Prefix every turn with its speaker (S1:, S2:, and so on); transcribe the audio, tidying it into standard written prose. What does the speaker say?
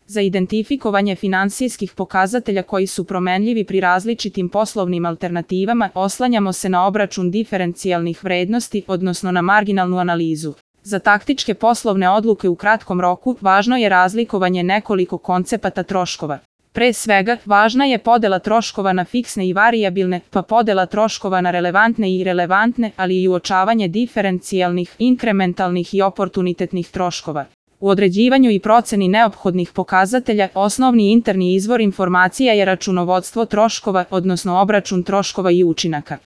S1: Za identifikovanje finansijskih pokazatelja koji su promenljivi pri različitim poslovnim alternativama, oslanjamo se na obračun diferencijalnih vrednosti, odnosno na marginalnu analizu. Za taktičke poslovne odluke u kratkom roku, važno je razlikovanje nekoliko koncepata troškova. Pre svega, važna je podela troškova na fiksne i varijabilne, pa podela troškova na relevantne i irelevantne, ali i uočavanje diferencijalnih, inkrementalnih i oportunitetnih troškova. U određivanju i proceni neophodnih pokazatelja, osnovni interni izvor informacija je računovodstvo troškova, odnosno obračun troškova i učinaka.